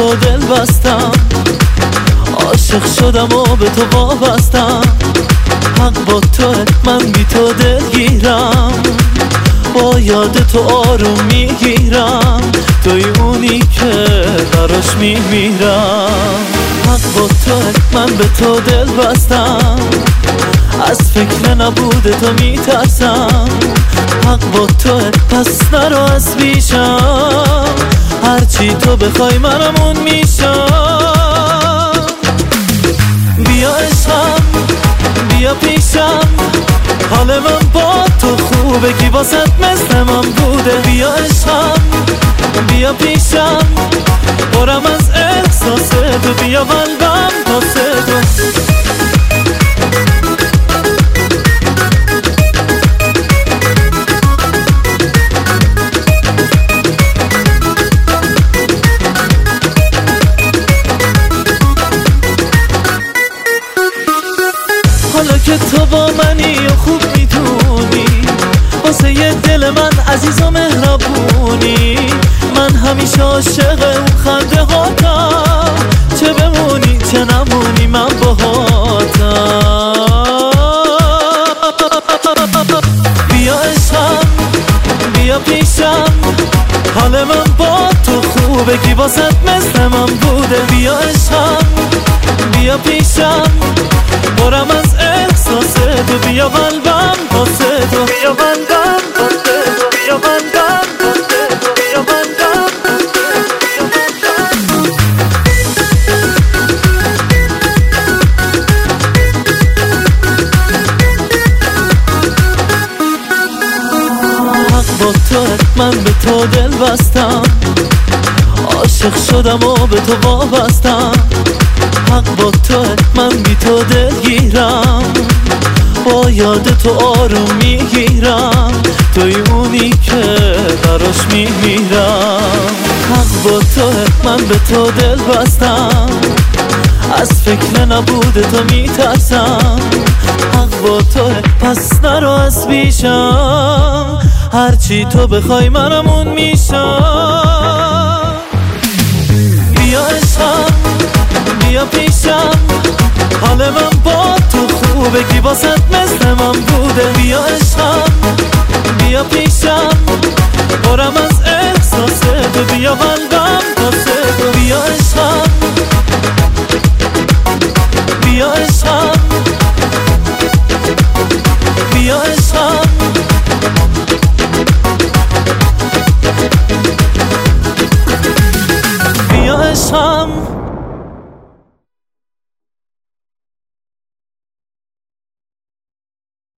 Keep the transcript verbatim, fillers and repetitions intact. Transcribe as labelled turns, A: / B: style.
A: تو دل بستم، عاشق شدم و به تو وابستم. حق با تو، من بی تو دلگیرم، با یاد تو آروم میگیرم. توی اونی که براش میمیرم. حق با تو، من به تو دل بستم، از فکر نبوده تو میترسم. حق با تو، پس نرو از پیشم، هرچی تو بخوای منم اون میشم. بیا عشقم، بیا پیشم، حال من با تو خوبه، کی واسط مثل من بوده. بیا عشقم، بیا پیشم، برم از احساس تو، بیا قلبم واسه تو. حالا که تو با منی و خوب میتونی، واسه یه دل من عزیز و مهربونی. من همیشه عاشق اون خنده هاتم، چه بمونی چه نمونی من باهاتم. بیا عشقم، بیا پیشم، حال من با تو خوبه، کی واسط مثل من بوده. بیا عشقم، بیا پیشم، برم از احساس تو، بیا قلبم واسه تو، بیا قلبم واسه تو، بیا قلبم واسه تو، بیا قلبم حق با تو، من به تو دل بستم، عاشق شدم و به تو وابستم. حق با تو، من بی تو دلگیرم، با یاد تو آروم میگیرم. توی اونی که براش میمیرم. حق با تو، من به تو دل بستم، از فکر نبوده تو میترسم. حق با تو، پس نرو از پیشم، هرچی تو بخوای منم اون میشم. بیا عشقم، بیا پیشم، حال من با تو خوبه، کی واسط مثل من بوده. بیا عشقم، بیا پیشم، برم از احساس تو، بیا قلبم